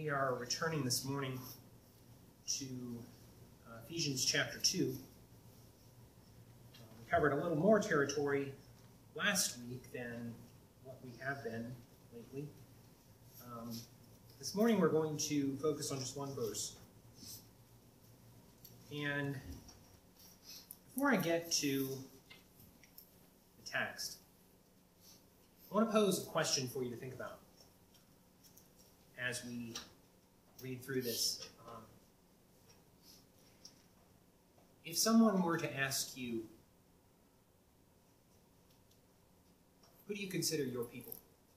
We are returning this morning to Ephesians chapter 2. We covered a little more territory last week than what we have been lately. This morning we're going to focus on just one verse. And before I get to the text, I want to pose a question for you to think about as we read through this. If someone were to ask you, who do you consider your people?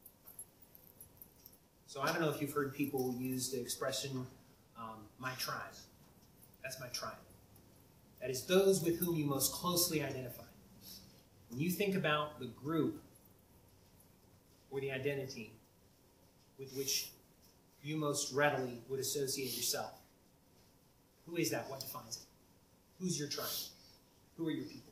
So I don't know if you've heard people use the expression, my tribe. That's my tribe. That is those with whom you most closely identify. When you think about the group or the identity with which you most readily would associate yourself, who is that? What defines it? Who's your tribe? Who are your people?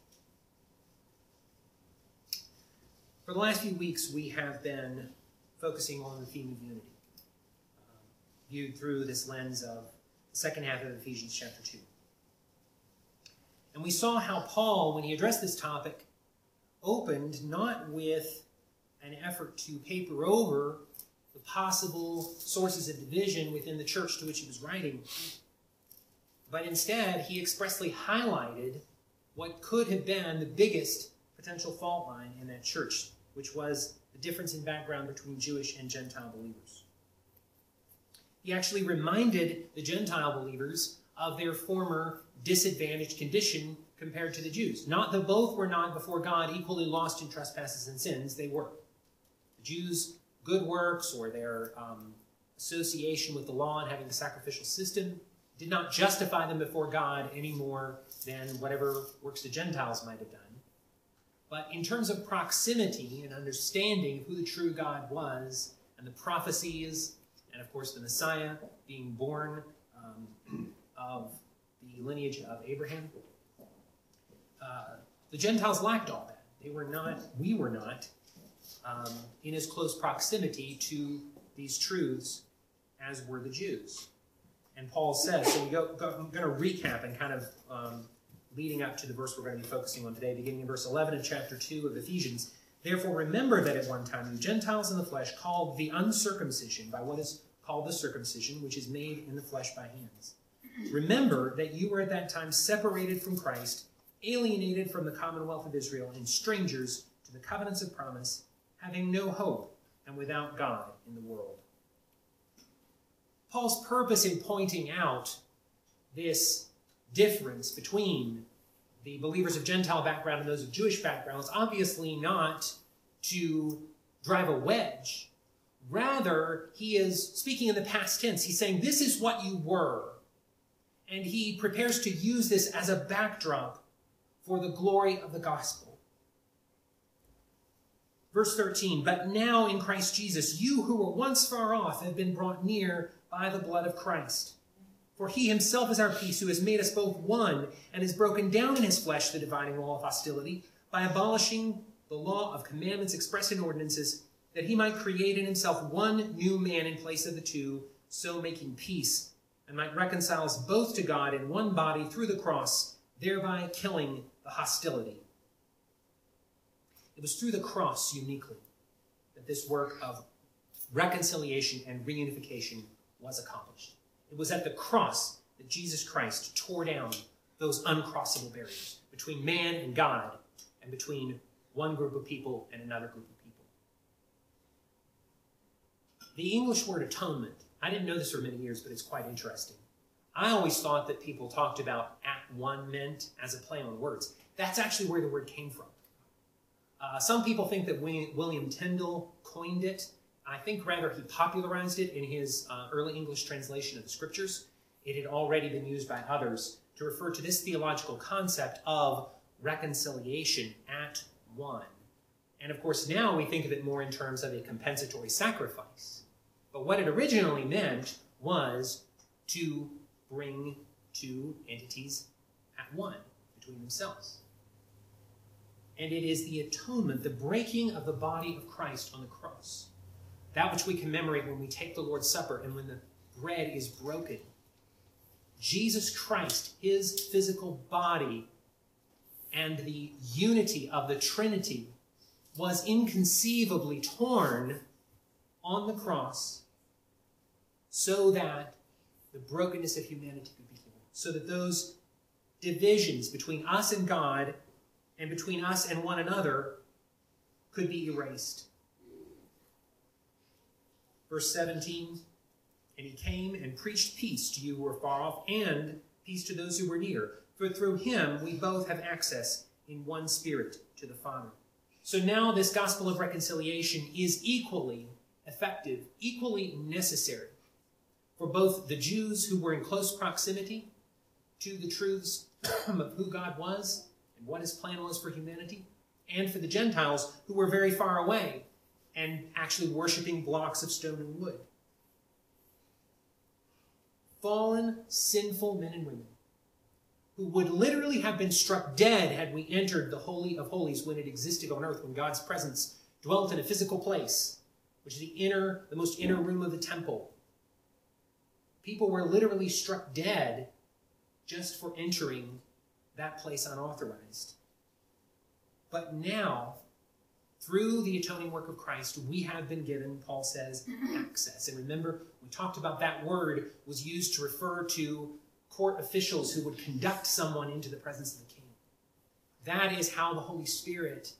For the last few weeks, we have been focusing on the theme of unity, viewed through this lens of the second half of Ephesians chapter 2. And we saw how Paul, when he addressed this topic, opened not with an effort to paper over the possible sources of division within the church to which he was writing, but instead he expressly highlighted what could have been the biggest potential fault line in that church, which was the difference in background between Jewish and Gentile believers. He actually reminded the Gentile believers of their former disadvantaged condition compared to the Jews. Not that both were not before God equally lost in trespasses and sins. They were. The Jews' good works or their association with the law and having the sacrificial system did not justify them before God any more than whatever works the Gentiles might have done. But in terms of proximity and understanding of who the true God was and the prophecies and, of course, the Messiah being born of the lineage of Abraham, the Gentiles lacked all that. We were not in as close proximity to these truths as were the Jews. And Paul says, so I'm going to recap and kind of leading up to the verse we're going to be focusing on today, beginning in verse 11 of chapter 2 of Ephesians. Therefore remember that at one time you Gentiles in the flesh called the uncircumcision by what is called the circumcision, which is made in the flesh by hands. Remember that you were at that time separated from Christ, alienated from the commonwealth of Israel, and strangers to the covenants of promise, having no hope and without God in the world. Paul's purpose in pointing out this difference between the believers of Gentile background and those of Jewish background is obviously not to drive a wedge. Rather, he is speaking in the past tense. He's saying, this is what you were. And he prepares to use this as a backdrop for the glory of the gospel. Verse 13, but now in Christ Jesus, you who were once far off have been brought near by the blood of Christ. For he himself is our peace, who has made us both one, and has broken down in his flesh the dividing wall of hostility, by abolishing the law of commandments expressed in ordinances, that he might create in himself one new man in place of the two, so making peace, and might reconcile us both to God in one body through the cross, thereby killing the hostility. It was through the cross uniquely that this work of reconciliation and reunification was accomplished. It was at the cross that Jesus Christ tore down those uncrossable barriers between man and God and between one group of people and another group of people. The English word atonement, I didn't know this for many years, but it's quite interesting. I always thought that people talked about at one meant as a play on words. That's actually where the word came from. Some people think that William Tyndale coined it. I think rather he popularized it in his early English translation of the scriptures. It had already been used by others to refer to this theological concept of reconciliation at one. And of course now we think of it more in terms of a compensatory sacrifice. But what it originally meant was to bring two entities at one between themselves. And it is the atonement, the breaking of the body of Christ on the cross, that which we commemorate when we take the Lord's Supper and when the bread is broken, Jesus Christ, his physical body, and the unity of the Trinity was inconceivably torn on the cross so that the brokenness of humanity could be healed, so that those divisions between us and God and between us and one another could be erased. Verse 17, and he came and preached peace to you who were far off and peace to those who were near. For through him we both have access in one Spirit to the Father. So now this gospel of reconciliation is equally effective, equally necessary for both the Jews who were in close proximity to the truths of who God was and what his plan was for humanity, and for the Gentiles who were very far away and actually worshiping blocks of stone and wood. Fallen, sinful men and women who would literally have been struck dead had we entered the Holy of Holies when it existed on earth, when God's presence dwelt in a physical place, which is the most inner room of the temple. People were literally struck dead just for entering that place unauthorized. But now, through the atoning work of Christ, we have been given, Paul says, access. And remember, we talked about that word was used to refer to court officials who would conduct someone into the presence of the king. That is how the Holy Spirit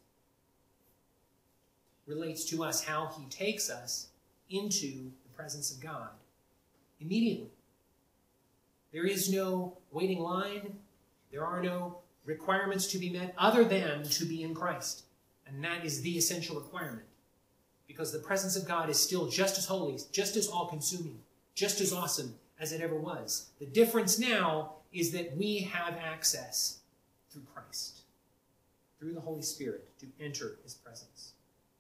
relates to us, how he takes us into the presence of God immediately. There is no waiting line. There are no requirements to be met other than to be in Christ. And that is the essential requirement. Because the presence of God is still just as holy, just as all-consuming, just as awesome as it ever was. The difference now is that we have access through Christ, through the Holy Spirit, to enter his presence.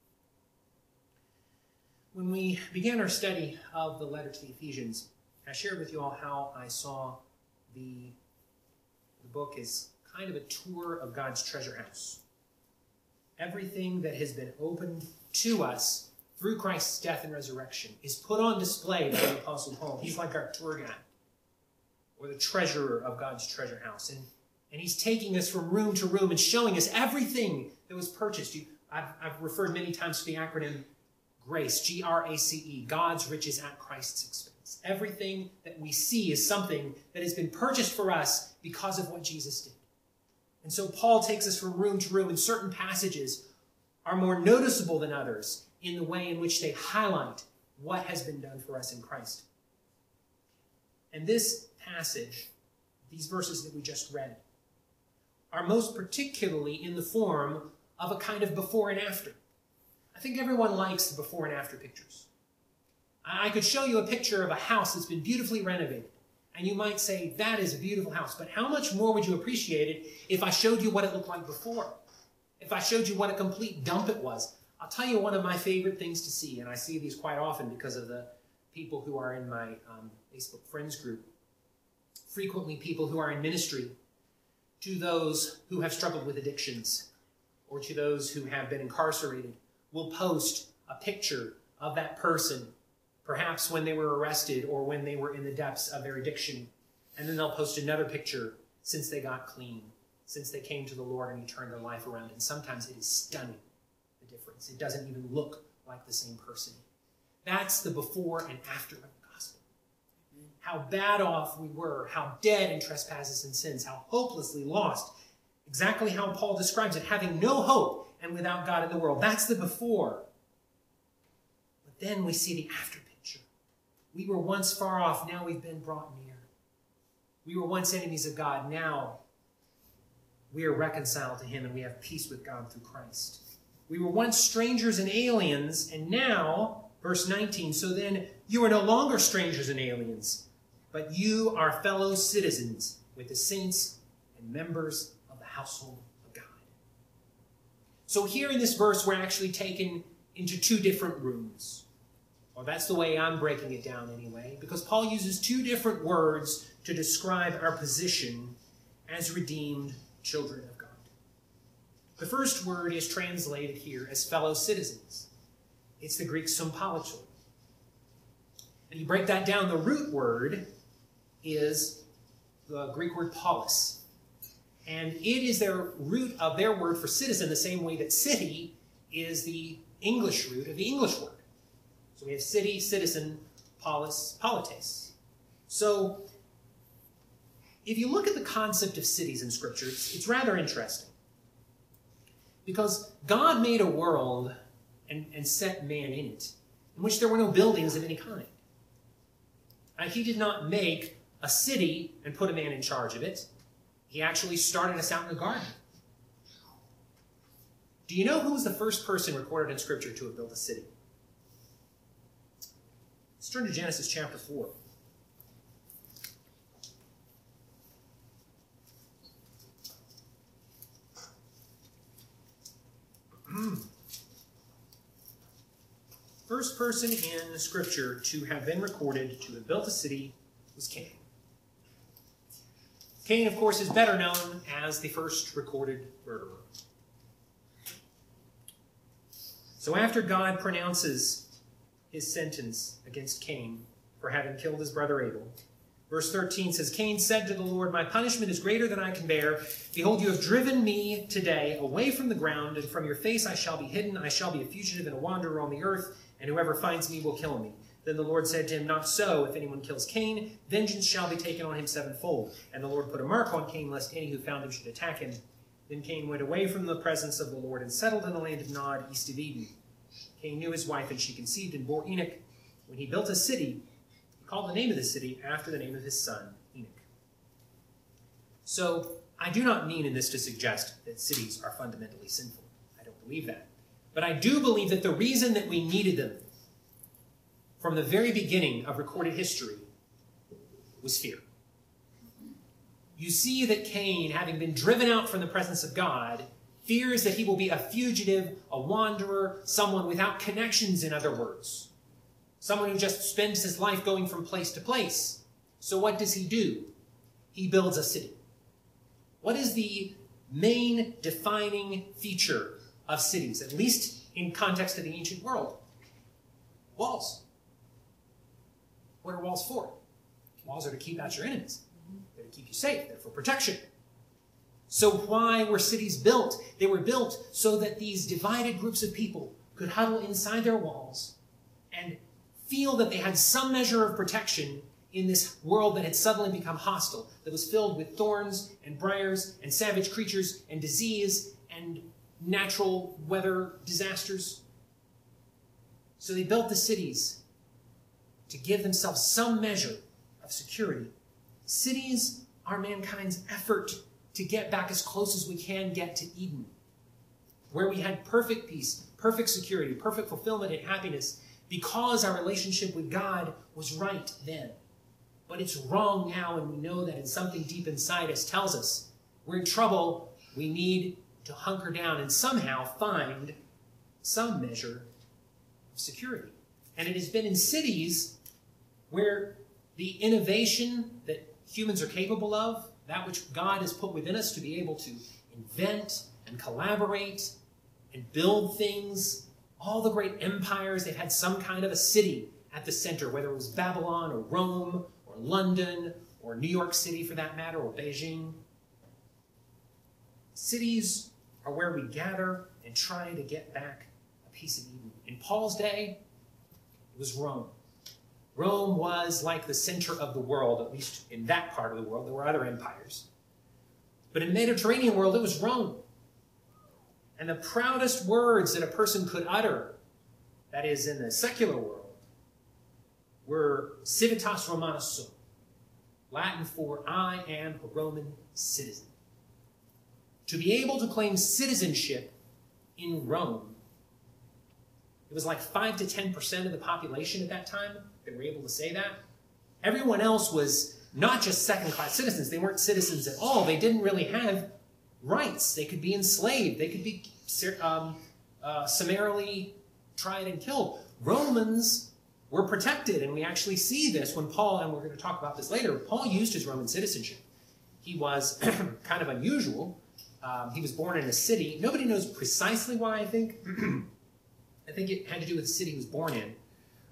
When we began our study of the letter to the Ephesians, I shared with you all how I saw the book as kind of a tour of God's treasure house. Everything that has been opened to us through Christ's death and resurrection is put on display by the Apostle Paul. He's like our tour guide, or the treasurer of God's treasure house. And he's taking us from room to room and showing us everything that was purchased. I've referred many times to the acronym GRACE, G-R-A-C-E, God's riches at Christ's expense. Everything that we see is something that has been purchased for us because of what Jesus did. And so Paul takes us from room to room, and certain passages are more noticeable than others in the way in which they highlight what has been done for us in Christ. And this passage, these verses that we just read, are most particularly in the form of a kind of before and after. I think everyone likes the before and after pictures. I could show you a picture of a house that's been beautifully renovated, and you might say, that is a beautiful house, but how much more would you appreciate it if I showed you what it looked like before? If I showed you what a complete dump it was? I'll tell you one of my favorite things to see, and I see these quite often because of the people who are in my Facebook friends group. Frequently people who are in ministry to those who have struggled with addictions or to those who have been incarcerated will post a picture of that person, perhaps when they were arrested or when they were in the depths of their addiction. And then they'll post another picture since they got clean, since they came to the Lord and he turned their life around. And sometimes it is stunning, the difference. It doesn't even look like the same person. That's the before and after of the gospel. How bad off we were, how dead in trespasses and sins, how hopelessly lost. Exactly how Paul describes it, having no hope and without God in the world. That's the before. But then we see the after picture. We were once far off, now we've been brought near. We were once enemies of God, now we are reconciled to him and we have peace with God through Christ. We were once strangers and aliens, and now, verse 19, so then you are no longer strangers and aliens, but you are fellow citizens with the saints and members of the household of God. So here in this verse, we're actually taken into two different rooms. Well, that's the way I'm breaking it down anyway, because Paul uses two different words to describe our position as redeemed children of God. The first word is translated here as fellow citizens. It's the Greek sympolitoi. And you break that down, the root word is the Greek word polis. And it is their root of their word for citizen, the same way that city is the English root of the English word. So we have city, citizen, polis, polites. So if you look at the concept of cities in Scripture, it's rather interesting. Because God made a world and set man in it, in which there were no buildings of any kind. He did not make a city and put a man in charge of it. He actually started us out in a garden. Do you know who was the first person recorded in Scripture to have built a city? Let's turn to Genesis chapter 4. First person in Scripture to have been recorded to have built a city was Cain. Cain, of course, is better known as the first recorded murderer. So after God pronounces his sentence against Cain for having killed his brother Abel, verse 13 says, Cain said to the Lord, my punishment is greater than I can bear. Behold, you have driven me today away from the ground, and from your face I shall be hidden. I shall be a fugitive and a wanderer on the earth, and whoever finds me will kill me. Then the Lord said to him, not so. If anyone kills Cain, vengeance shall be taken on him sevenfold. And the Lord put a mark on Cain, lest any who found him should attack him. Then Cain went away from the presence of the Lord and settled in the land of Nod, east of Eden. Cain knew his wife, and she conceived and bore Enoch. When he built a city, he called the name of the city after the name of his son, Enoch. So, I do not mean in this to suggest that cities are fundamentally sinful. I don't believe that. But I do believe that the reason that we needed them from the very beginning of recorded history was fear. You see that Cain, having been driven out from the presence of God, fears that he will be a fugitive, a wanderer, someone without connections, in other words. Someone who just spends his life going from place to place. So what does he do? He builds a city. What is the main defining feature of cities, at least in context of the ancient world? Walls. What are walls for? Walls are to keep out your enemies. They're to keep you safe. They're for protection. So why were cities built? They were built so that these divided groups of people could huddle inside their walls and feel that they had some measure of protection in this world that had suddenly become hostile, that was filled with thorns and briars and savage creatures and disease and natural weather disasters. So they built the cities to give themselves some measure of security. Cities are mankind's effort to get back as close as we can get to Eden, where we had perfect peace, perfect security, perfect fulfillment and happiness, because our relationship with God was right then. But it's wrong now, and we know that, and something deep inside us tells us we're in trouble. We need to hunker down and somehow find some measure of security. And it has been in cities where the innovation that humans are capable of, that which God has put within us to be able to invent and collaborate and build things, all the great empires, they've had some kind of a city at the center, whether it was Babylon or Rome or London or New York City for that matter, or Beijing. Cities are where we gather and try to get back a piece of Eden. In Paul's day, it was Rome. Rome was like the center of the world, at least in that part of the world. There were other empires. But in the Mediterranean world, it was Rome. And the proudest words that a person could utter, that is in the secular world, were civitas Romanus sum, Latin for I am a Roman citizen. To be able to claim citizenship in Rome, it was like 5 to 10% of the population at that time that were able to say that. Everyone else was not just second-class citizens. They weren't citizens at all. They didn't really have rights. They could be enslaved. They could be summarily tried and killed. Romans were protected, and we actually see this when Paul, and we're going to talk about this later, Paul used his Roman citizenship. He was kind of unusual. He was born in a city. Nobody knows precisely why, I think. I think it had to do with the city he was born in.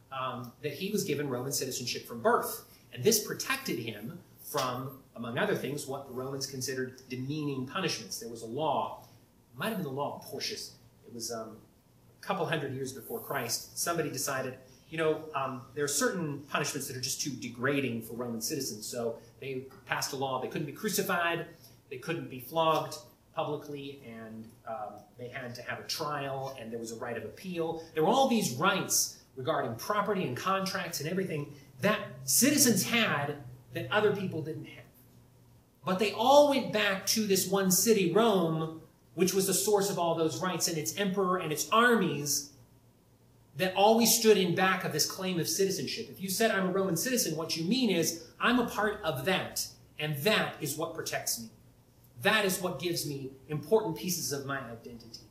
that he was given Roman citizenship from birth. And this protected him from, among other things, what the Romans considered demeaning punishments. There was a law, it might have been the law of Porcius. It was a couple hundred years before Christ. Somebody decided, there are certain punishments that are just too degrading for Roman citizens. So they passed a law. They couldn't be crucified. They couldn't be flogged publicly, and they had to have a trial, and there was a right of appeal. There were all these rights regarding property and contracts and everything that citizens had that other people didn't have. But they all went back to this one city, Rome, which was the source of all those rights, and its emperor and its armies that always stood in back of this claim of citizenship. If you said, I'm a Roman citizen, what you mean is, I'm a part of that, and that is what protects me. That is what gives me important pieces of my identity.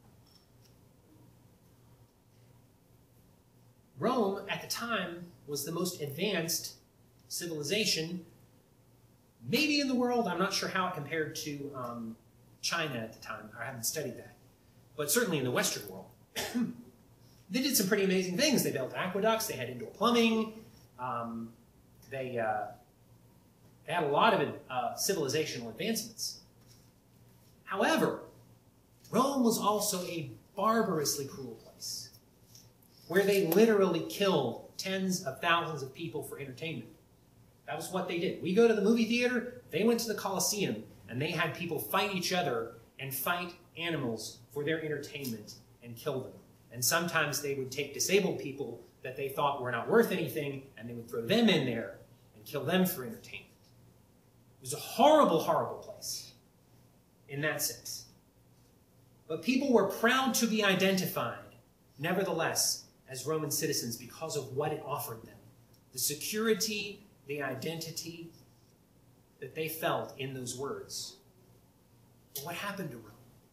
Rome, at the time, was the most advanced civilization, maybe in the world. I'm not sure how it compared to China at the time. I haven't studied that. But certainly in the Western world. They did some pretty amazing things. They built aqueducts. They had indoor plumbing. They had a lot of civilizational advancements. However, Rome was also a barbarously cruel place, where they literally killed tens of thousands of people for entertainment. That was what they did. We go to the movie theater, they went to the Colosseum, and they had people fight each other and fight animals for their entertainment and kill them. And sometimes they would take disabled people that they thought were not worth anything, and they would throw them in there and kill them for entertainment. It was a horrible, horrible place in that sense. But people were proud to be identified, nevertheless, as Roman citizens because of what it offered them. The security, the identity that they felt in those words. But what happened to Rome?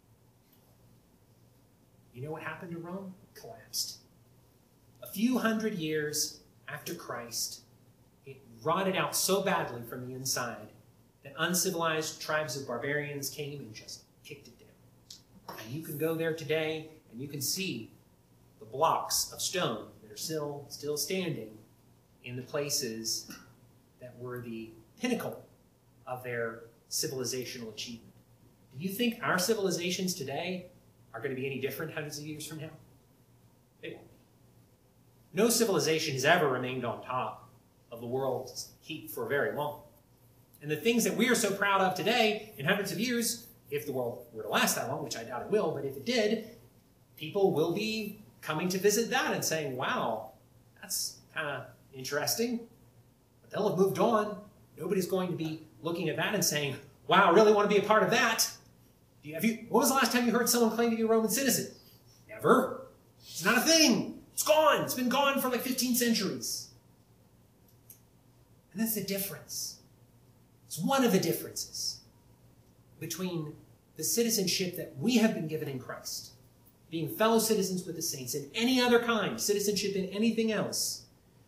You know what happened to Rome? It collapsed. A few hundred years after Christ, it rotted out so badly from the inside that uncivilized tribes of barbarians came and just kicked it down. And you can go there today and you can see the blocks of stone that are still standing in the places that were the pinnacle of their civilizational achievement. Do you think our civilizations today are going to be any different hundreds of years from now? They won't be. No civilization has ever remained on top of the world's heap for very long. And the things that we are so proud of today, in hundreds of years, if the world were to last that long, which I doubt it will, but if it did, people will be coming to visit that and saying, wow, that's kind of interesting. But they'll have moved on. Nobody's going to be looking at that and saying, wow, I really want to be a part of that. When was the last time you heard someone claim to be a Roman citizen? Never. It's not a thing. It's gone. It's been gone for like 15 centuries. And that's the difference. It's one of the differences between the citizenship that we have been given in Christ, being fellow citizens with the saints, and any other kind, citizenship in anything else.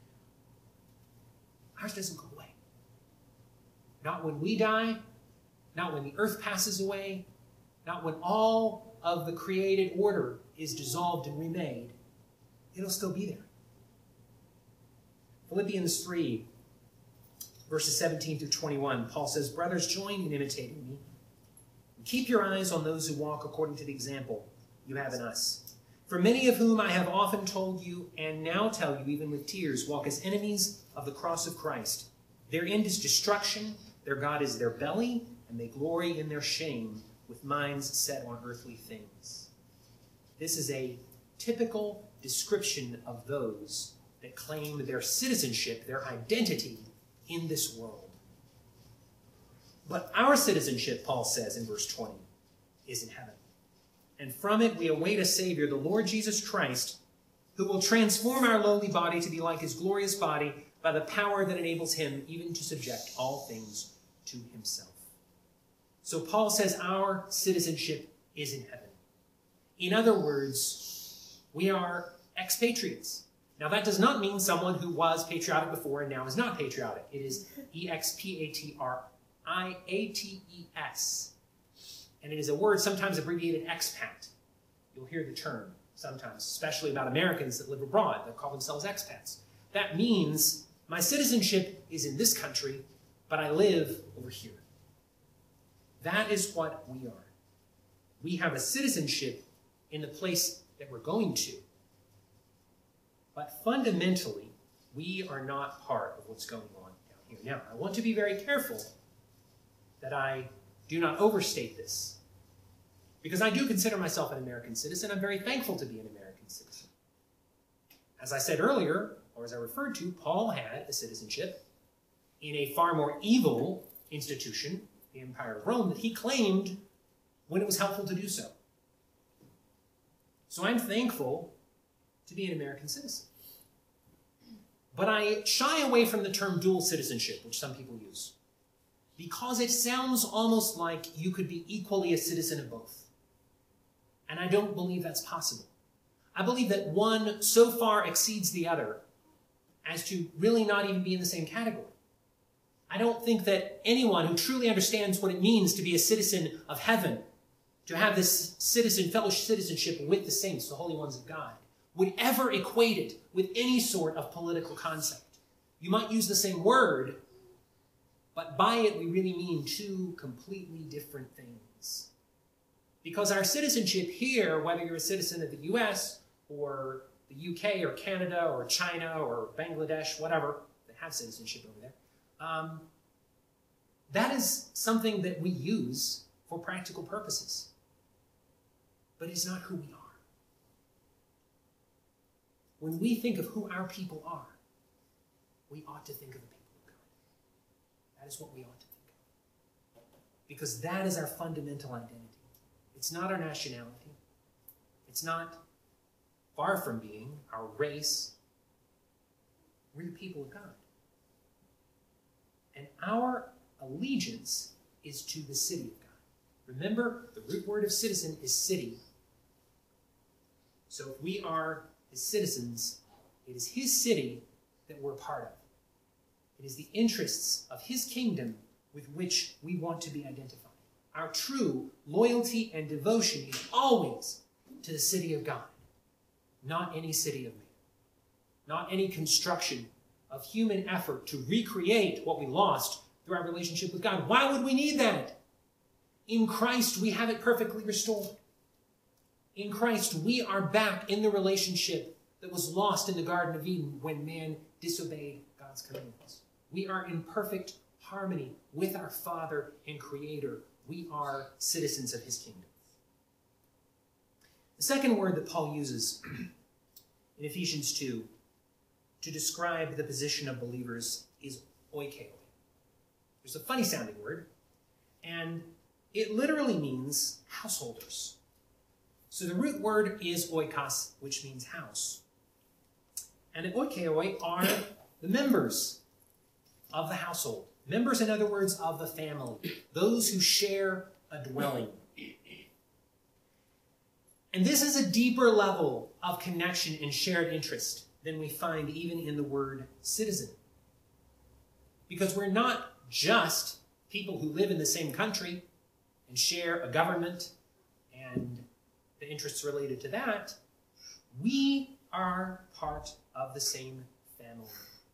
Ours doesn't go away. Not when we die, not when the earth passes away, not when all of the created order is dissolved and remade. It'll still be there. Philippians 3, verses 17 through 21, Paul says, brothers, join in imitating me. And keep your eyes on those who walk according to the example you have in us. For many of whom I have often told you, and now tell you even with tears, walk as enemies of the cross of Christ. Their end is destruction, their God is their belly, and they glory in their shame with minds set on earthly things. This is a typical description of those that claim their citizenship, their identity in this world. But our citizenship, Paul says in verse 20, is in heaven. And from it we await a Savior, the Lord Jesus Christ, who will transform our lowly body to be like his glorious body by the power that enables him even to subject all things to himself. So Paul says our citizenship is in heaven. In other words, we are expatriates. Now that does not mean someone who was patriotic before and now is not patriotic. It is expatriates. And it is a word sometimes abbreviated expat. You'll hear the term sometimes, especially about Americans that live abroad, that call themselves expats. That means my citizenship is in this country, but I live over here. That is what we are. We have a citizenship in the place that we're going to. But fundamentally, we are not part of what's going on down here. Now, I want to be very careful that I do not overstate this, because I do consider myself an American citizen. I'm very thankful to be an American citizen. As I said earlier, or as I referred to, Paul had a citizenship in a far more evil institution, the Empire of Rome, that he claimed when it was helpful to do so. So I'm thankful to be an American citizen. But I shy away from the term dual citizenship, which some people use, because it sounds almost like you could be equally a citizen of both. And I don't believe that's possible. I believe that one so far exceeds the other as to really not even be in the same category. I don't think that anyone who truly understands what it means to be a citizen of heaven, to have this fellow citizenship with the saints, the holy ones of God, would ever equate it with any sort of political concept. You might use the same word, but by it we really mean two completely different things. Because our citizenship here, whether you're a citizen of the US or the UK or Canada or China or Bangladesh, whatever, that have citizenship over there, that is something that we use for practical purposes. But it's not who we are. When we think of who our people are, we ought to think of the people of God. That is what we ought to think of. Because that is our fundamental identity. It's not our nationality. It's not, far from being, our race. We're the people of God. And our allegiance is to the city of God. Remember, the root word of citizen is city. So if we are his citizens, it is his city that we're part of. It is the interests of his kingdom with which we want to be identified. Our true loyalty and devotion is always to the city of God, not any city of man, not any construction of human effort to recreate what we lost through our relationship with God. Why would we need that? In Christ, we have it perfectly restored. In Christ, we are back in the relationship that was lost in the Garden of Eden when man disobeyed God's commandments. We are in perfect harmony with our Father and Creator. We are citizens of his kingdom. The second word that Paul uses in Ephesians 2 to describe the position of believers is oikeo. It's a funny sounding word, and it literally means householders. So the root word is oikos, which means house. And the oikeoi are the members of the household. Members, in other words, of the family. Those who share a dwelling. And this is a deeper level of connection and shared interest than we find even in the word citizen. Because we're not just people who live in the same country and share a government and the interests related to that. We are part of the same family.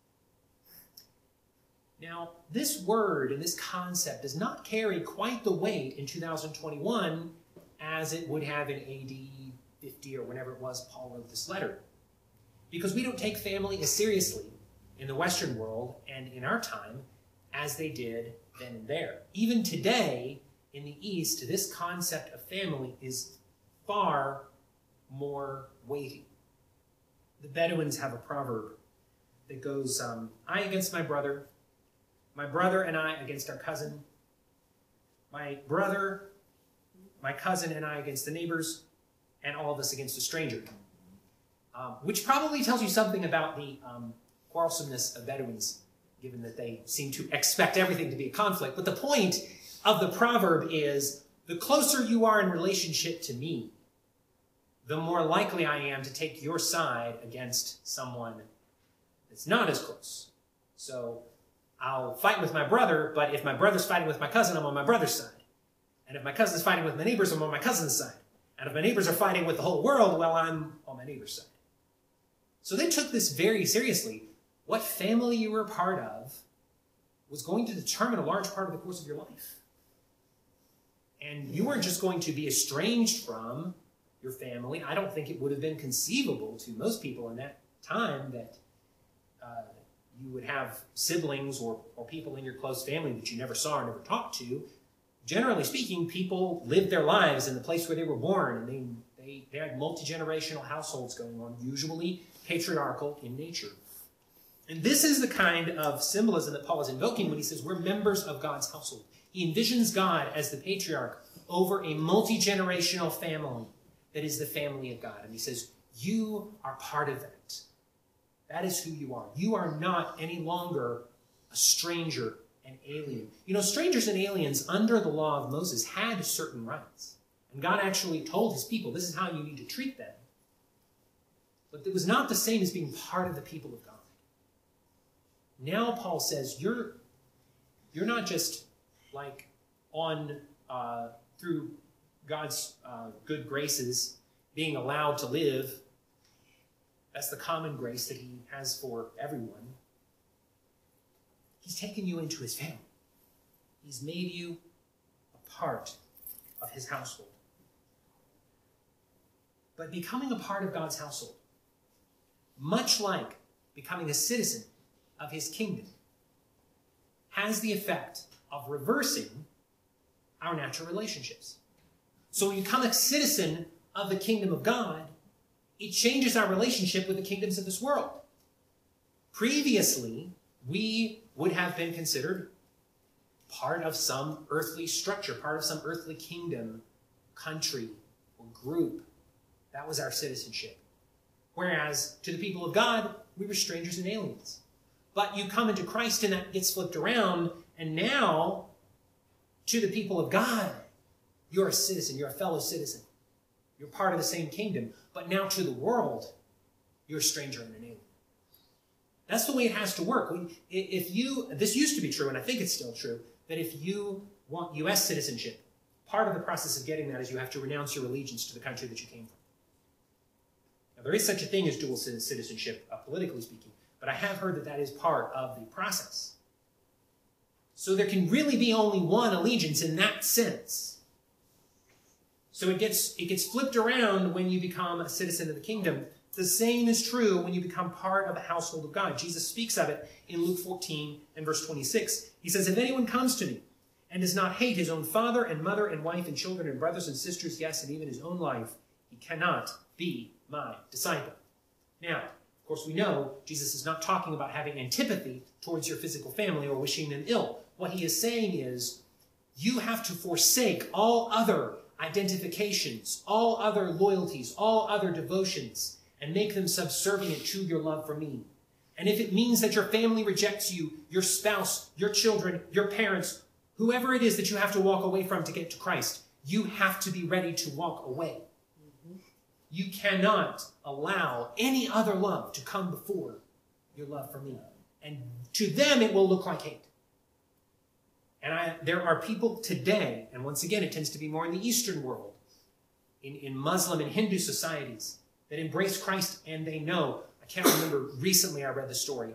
Now, this word and this concept does not carry quite the weight in 2021 as it would have in AD 50 or whenever it was Paul wrote this letter. Because we don't take family as seriously in the Western world and in our time as they did then and there. Even today, in the East, this concept of family is far more weighty. The Bedouins have a proverb that goes, I against my brother and I against our cousin, my brother, my cousin and I against the neighbors, and all of us against a stranger. Which probably tells you something about the quarrelsomeness of Bedouins, given that they seem to expect everything to be a conflict. But the point of the proverb is, the closer you are in relationship to me, the more likely I am to take your side against someone that's not as close. So I'll fight with my brother, but if my brother's fighting with my cousin, I'm on my brother's side. And if my cousin's fighting with my neighbors, I'm on my cousin's side. And if my neighbors are fighting with the whole world, well, I'm on my neighbor's side. So they took this very seriously. What family you were a part of was going to determine a large part of the course of your life. And you weren't just going to be estranged from your family. I don't think it would have been conceivable to most people in that time that you would have siblings or people in your close family that you never saw or never talked to. Generally speaking, people lived their lives in the place where they were born, and they had multi-generational households going on, usually patriarchal in nature. And this is the kind of symbolism that Paul is invoking when he says we're members of God's household. He envisions God as the patriarch over a multi-generational family that is the family of God. And he says, you are part of that. That is who you are. You are not any longer a stranger, an alien. You know, strangers and aliens under the law of Moses had certain rights. And God actually told his people, this is how you need to treat them. But it was not the same as being part of the people of God. Now Paul says, you're not just like on through God's good graces being allowed to live. That's the common grace that he has for everyone. He's taken you into his family. He's made you a part of his household. But becoming a part of God's household, much like becoming a citizen of his kingdom, has the effect of reversing our natural relationships. So when you become a citizen of the kingdom of God, it changes our relationship with the kingdoms of this world. Previously, we would have been considered part of some earthly structure, part of some earthly kingdom, country, or group. That was our citizenship. Whereas to the people of God, we were strangers and aliens. But you come into Christ and that gets flipped around, and now to the people of God, you're a citizen, you're a fellow citizen. You're part of the same kingdom. But now to the world, you're a stranger and an alien. That's the way it has to work. This used to be true, and I think it's still true, that if you want U.S. citizenship, part of the process of getting that is you have to renounce your allegiance to the country that you came from. Now, there is such a thing as dual citizenship, politically speaking, but I have heard that that is part of the process. So there can really be only one allegiance in that sense. So it gets flipped around when you become a citizen of the kingdom. The same is true when you become part of the household of God. Jesus speaks of it in Luke 14 and verse 26. He says, if anyone comes to me and does not hate his own father and mother and wife and children and brothers and sisters, yes, and even his own life, he cannot be my disciple. Now, of course, we know Jesus is not talking about having antipathy towards your physical family or wishing them ill. What he is saying is, you have to forsake all other identifications, all other loyalties, all other devotions, and make them subservient to your love for me. And if it means that your family rejects you, your spouse, your children, your parents, whoever it is that you have to walk away from to get to Christ, you have to be ready to walk away. You cannot allow any other love to come before your love for me. And to them, it will look like hate. And there are people today, and once again, it tends to be more in the Eastern world, in Muslim and Hindu societies, that embrace Christ and they know. I can't remember, recently I read the story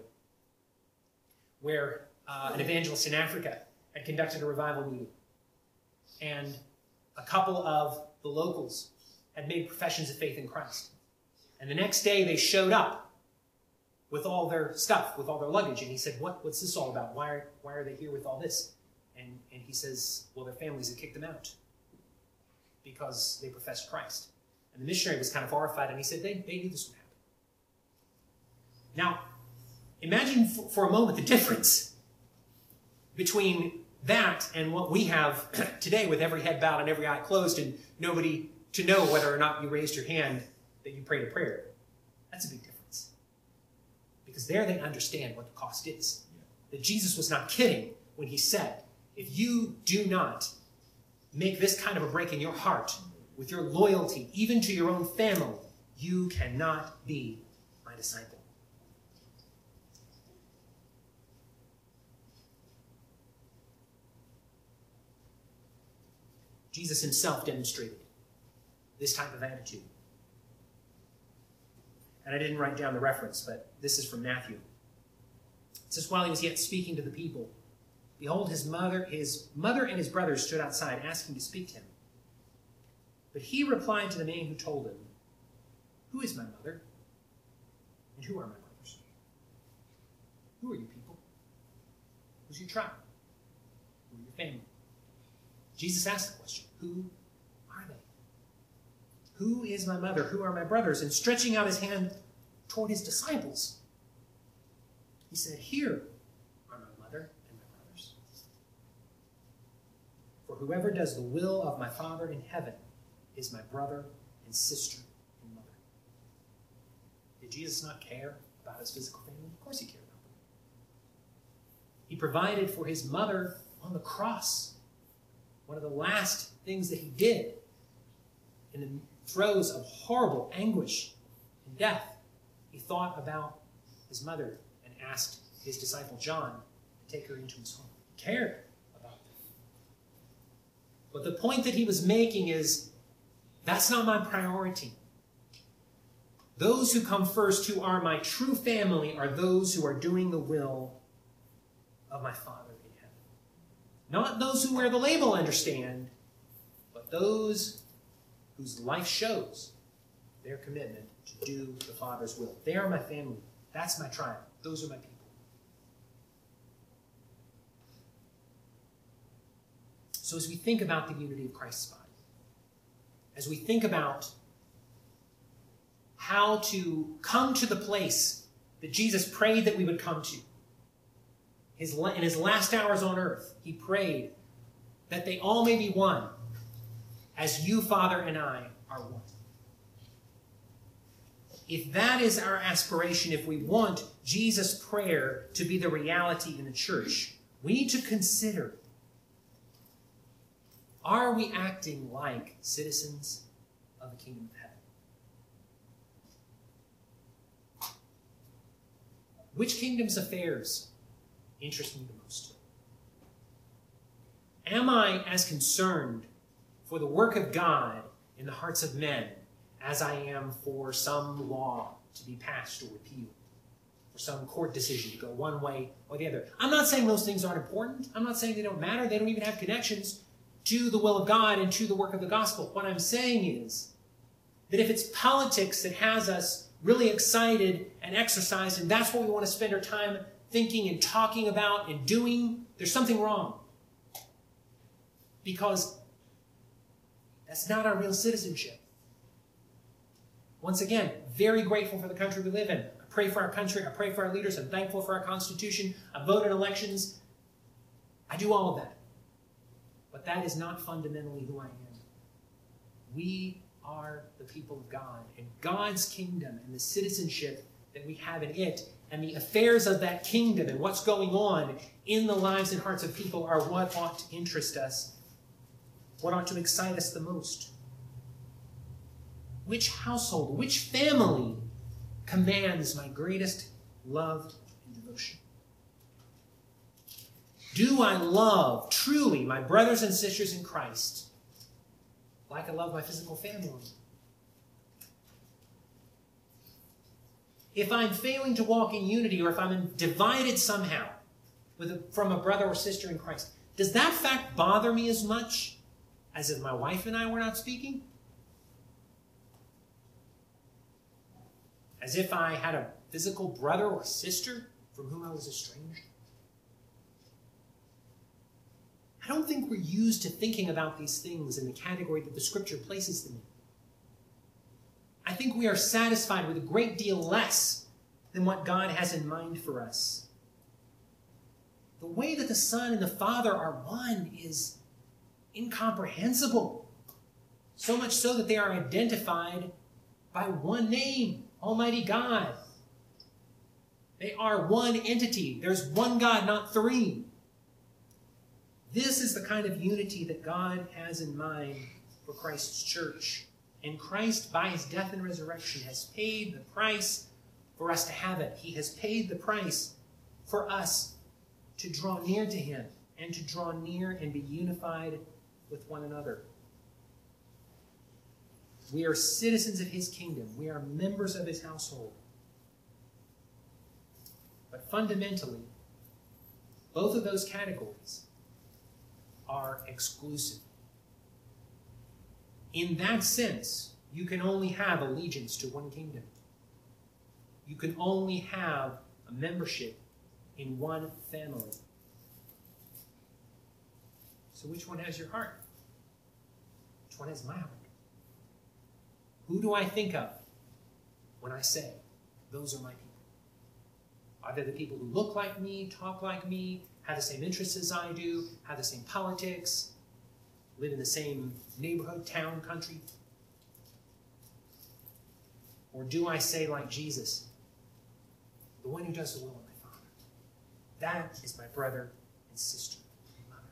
where an evangelist in Africa had conducted a revival meeting. And a couple of the locals had made professions of faith in Christ. And the next day they showed up with all their stuff, with all their luggage. And he said, what's this all about? Why are they here with all this? And he says, well, their families had kicked them out because they professed Christ. And the missionary was kind of horrified, and he said, they knew this would happen. Now, imagine for a moment the difference between that and what we have today with every head bowed and every eye closed and nobody to know whether or not you raised your hand that you prayed a prayer. That's a big difference. Because there they understand what the cost is. That Jesus was not kidding when he said, if you do not make this kind of a break in your heart with your loyalty, even to your own family, you cannot be my disciple. Jesus himself demonstrated this type of attitude. And I didn't write down the reference, but this is from Matthew. It says, while he was yet speaking to the people, behold, his mother and his brothers stood outside, asking to speak to him. But he replied to the man who told him, who is my mother? And who are my brothers? Who are you people? Who's your tribe? Who are your family? Jesus asked the question, who are they? Who is my mother? Who are my brothers? And stretching out his hand toward his disciples, he said, here are my mother and my brothers. For whoever does the will of my Father in heaven is my brother and sister and mother. Did Jesus not care about his physical family? Of course he cared about them. He provided for his mother on the cross. One of the last things that he did in the throes of horrible anguish and death, he thought about his mother and asked his disciple John to take her into his home. He cared about them. But the point that he was making is, that's not my priority. Those who come first, who are my true family, are those who are doing the will of my Father in heaven. Not those who wear the label, understand, but those whose life shows their commitment to do the Father's will. They are my family. That's my tribe. Those are my people. So as we think about the unity of Christ's body, as we think about how to come to the place that Jesus prayed that we would come to, in his last hours on earth, he prayed that they all may be one, as you, Father, and I are one. If that is our aspiration, if we want Jesus' prayer to be the reality in the church, we need to consider, are we acting like citizens of the kingdom of heaven? Which kingdom's affairs interest me the most? Am I as concerned for the work of God in the hearts of men as I am for some law to be passed or repealed, for some court decision to go one way or the other? I'm not saying those things aren't important. I'm not saying they don't matter. They don't even have connections to the will of God and to the work of the gospel. What I'm saying is that if it's politics that has us really excited and exercised, and that's what we want to spend our time thinking and talking about and doing, there's something wrong. Because that's not our real citizenship. Once again, very grateful for the country we live in. I pray for our country. I pray for our leaders. I'm thankful for our Constitution. I vote in elections. I do all of that. But that is not fundamentally who I am. We are the people of God, and God's kingdom and the citizenship that we have in it and the affairs of that kingdom and what's going on in the lives and hearts of people are what ought to interest us, what ought to excite us the most. Which household, which family commands my greatest love and devotion? Do I love truly my brothers and sisters in Christ like I love my physical family? If I'm failing to walk in unity, or if I'm divided somehow from a brother or sister in Christ, does that fact bother me as much as if my wife and I were not speaking? As if I had a physical brother or sister from whom I was estranged? I don't think we're used to thinking about these things in the category that the Scripture places them in. I think we are satisfied with a great deal less than what God has in mind for us. The way that the Son and the Father are one is incomprehensible. So much so that they are identified by one name, Almighty God. They are one entity. There's one God, not three. This is the kind of unity that God has in mind for Christ's church. And Christ, by his death and resurrection, has paid the price for us to have it. He has paid the price for us to draw near to him and to draw near and be unified with one another. We are citizens of his kingdom. We are members of his household. But fundamentally, both of those categories are exclusive. In that sense, you can only have allegiance to one kingdom. You can only have a membership in one family. So which one has your heart? Which one has my heart? Who do I think of when I say, those are my people? Are they the people who look like me, talk like me, have the same interests as I do, have the same politics, live in the same neighborhood, town, country? Or do I say like Jesus, the one who does the will of my Father? That is my brother and sister and mother.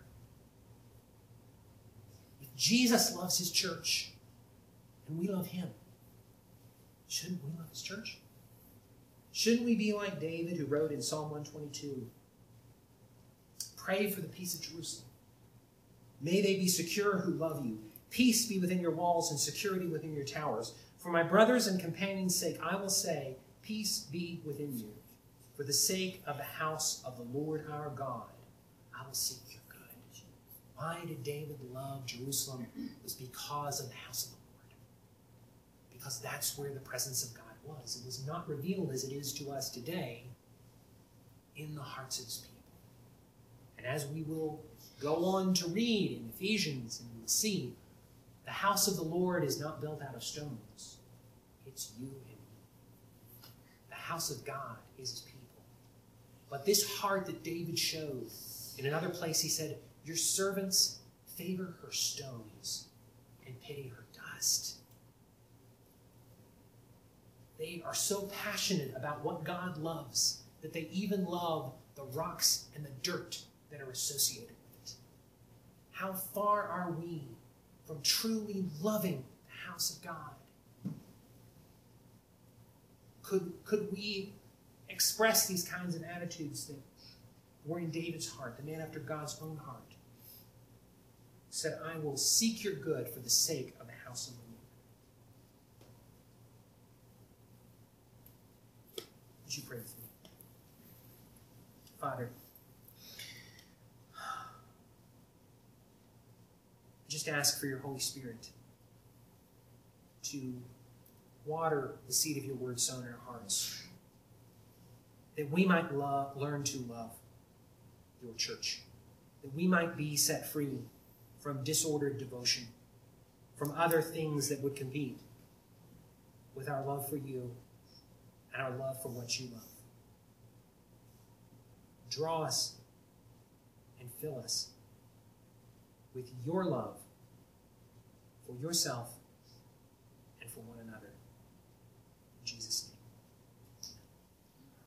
If Jesus loves his church, and we love him, shouldn't we love his church? Shouldn't we be like David, who wrote in Psalm 122, pray for the peace of Jerusalem. May they be secure who love you. Peace be within your walls and security within your towers. For my brothers and companions' sake, I will say, peace be within you. For the sake of the house of the Lord our God, I will seek your good. Why did David love Jerusalem? It was because of the house of the Lord. Because that's where the presence of God was. It was not revealed as it is to us today in the hearts of his people. And as we will go on to read in Ephesians, and we'll see, the house of the Lord is not built out of stones. It's you and me. The house of God is his people. But this heart that David showed, in another place he said, your servants favor her stones and pity her dust. They are so passionate about what God loves that they even love the rocks and the dirt that are associated with it. How far are we from truly loving the house of God? Could we express these kinds of attitudes that were in David's heart, the man after God's own heart? Said, I will seek your good for the sake of the house of the Lord. Would you pray with me? Father, I just ask for your Holy Spirit to water the seed of your word sown in our hearts, that we might learn to love your church, that we might be set free from disordered devotion, from other things that would compete with our love for you and our love for what you love. Draw us and fill us with your love for yourself